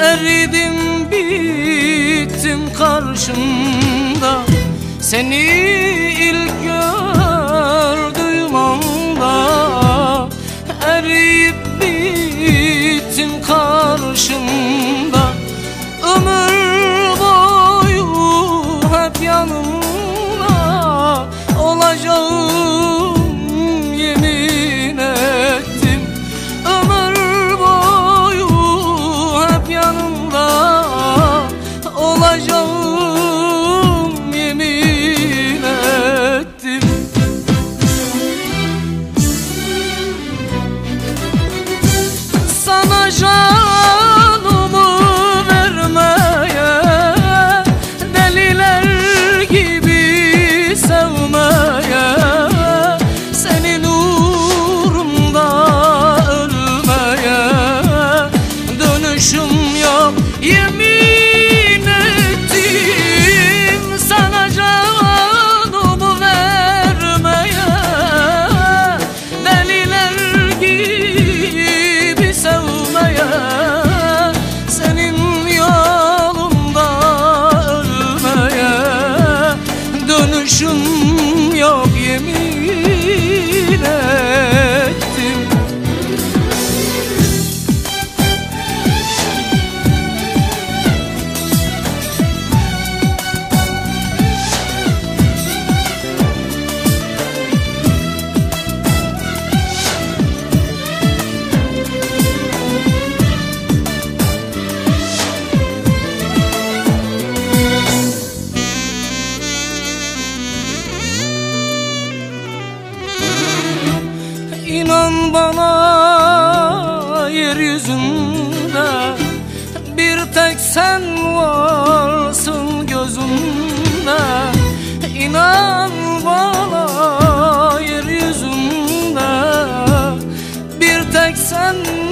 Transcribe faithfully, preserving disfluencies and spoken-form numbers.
Eridim bittim karşımda, seni ilk gördüğüm anda. Eriyip bittim karşımda, ömür boyu hep yanımda olacağım yemin ettim. Ömür boyu hep yanımda olacağım yemin ettim. Sana canımı vermeye, deliler gibi sevmeye, senin uğrunda ölmeye dönüşüm yok yemin ettim. Sana canımı vermeye, deliler gibi sevmeye, senin yolunda ölmeye dönüşüm yok yemin ettim. İnan bana, yeryüzünde bir tek sen varsın gözümde. İnan bana, yeryüzünde bir tek sen